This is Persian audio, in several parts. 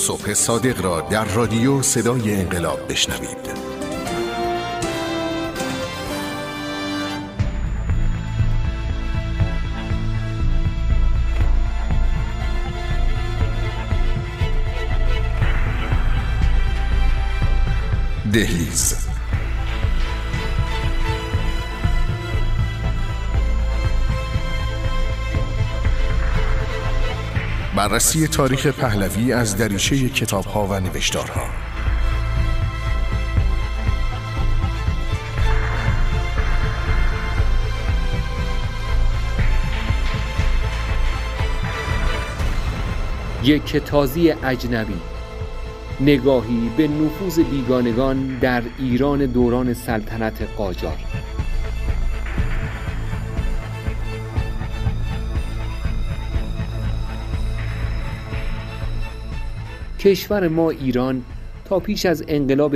صبح صادق را در رادیو صدای انقلاب بشنوید. دهلیز. بررسی تاریخ پهلوی از دریچه کتاب‌ها و نوشتارها. یک تازی اجنبی، نگاهی به نفوذ بیگانگان در ایران دوران سلطنت قاجار. کشور ما ایران تا پیش از انقلاب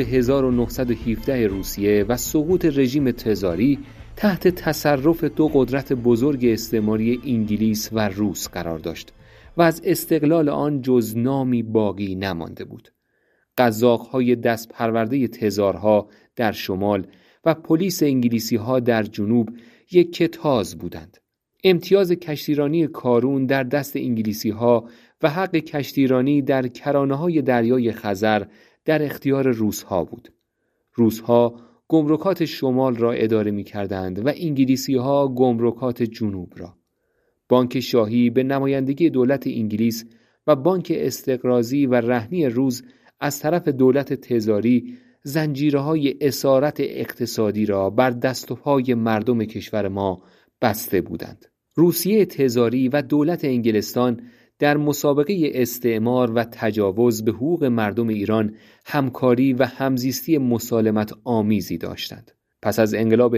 1917 روسیه و سقوط رژیم تزاری تحت تصرف دو قدرت بزرگ استعماری انگلیس و روس قرار داشت و از استقلال آن جز نامی باقی نمانده بود. قزاق‌های دست پرورده تزارها در شمال و پلیس انگلیسی‌ها در جنوب یک کتاز بودند. امتیاز کشتیرانی کارون در دست انگلیسی‌ها و حق کشتیرانی در کرانه‌های دریای خزر در اختیار روس‌ها بود. روس‌ها گمرکات شمال را اداره می‌کردند و انگلیسی‌ها گمرکات جنوب را. بانک شاهی به نمایندگی دولت انگلیس و بانک استقراضی و رهنی روس از طرف دولت تزاری زنجیرهای اسارت اقتصادی را بر دست و پای مردم کشور ما بسته بودند. روسیه تزاری و دولت انگلستان در مسابقه استعمار و تجاوز به حقوق مردم ایران همکاری و همزیستی مسالمت آمیزی داشتند. پس از انقلاب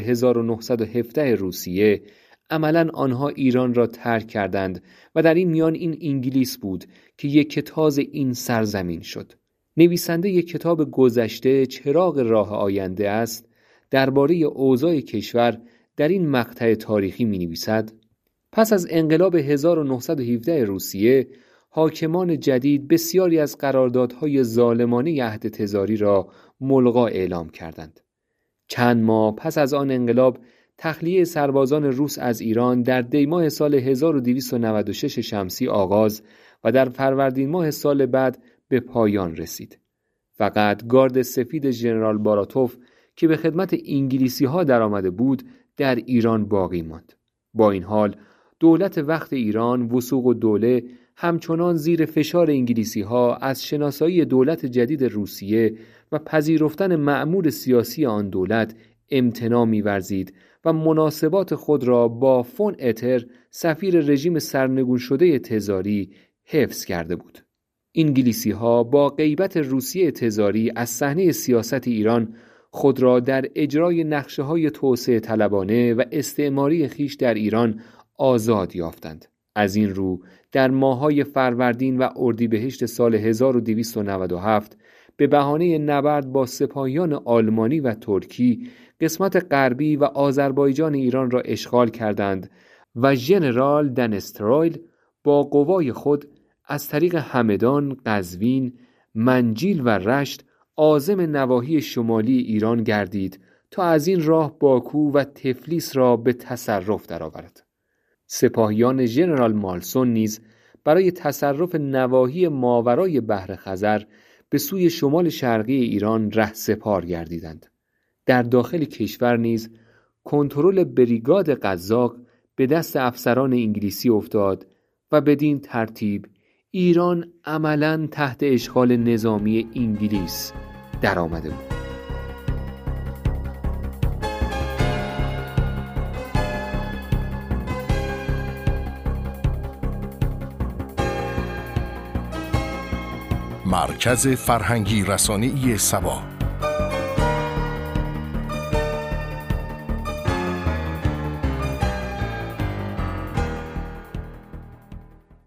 1917 روسیه عملاً آنها ایران را ترک کردند و در این میان این انگلیس بود که یک کتاز این سرزمین شد. نویسنده یک کتاب گذشته چراغ راه آینده است درباره اوضاع کشور در این مقطع تاریخی می‌نویسد: پس از انقلاب 1917 روسیه حاکمان جدید بسیاری از قراردادهای ظالمانه عهد تزاری را ملغا اعلام کردند. چند ماه پس از آن انقلاب تخلیه سربازان روس از ایران در دیماه سال 1296 شمسی آغاز و در فروردین ماه سال بعد به پایان رسید. فقط گارد سفید ژنرال باراتوف که به خدمت انگلیسی‌ها درآمده بود در ایران باقی ماند. با این حال دولت وقت ایران وثوق الدوله همچنان زیر فشار انگلیسی‌ها از شناسایی دولت جدید روسیه و پذیرفتن مأمور سیاسی آن دولت امتناع می‌ورزید و مناسبات خود را با فون اتر سفیر رژیم سرنگون شده تزاری حفظ کرده بود. انگلیسی‌ها با غیبت روسیه تزاری از صحنه سیاست ایران خود را در اجرای نقشه‌های توسعه طلبانه و استعماری خیش در ایران آزاد یافتند. از این رو در ماه‌های فروردین و اردیبهشت سال 1297 به بهانه نبرد با سپاهیان آلمانی و ترکی قسمت غربی و آذربایجان ایران را اشغال کردند و ژنرال دنسترویل با قوای خود از طریق همدان، قزوین، منجیل و رشت عازم نواحی شمالی ایران گردید تا از این راه باکو و تفلیس را به تصرف درآورد. سپاهیان ژنرال مالسون نیز برای تصرف نواحی ماورای بحر خزر به سوی شمال شرقی ایران رهسپار گردیدند. در داخل کشور نیز کنترل بریگاد قزاق به دست افسران انگلیسی افتاد و بدین ترتیب ایران عملاً تحت اشغال نظامی انگلیس در آمده بود. مرکز فرهنگی رسانه‌ای سبا.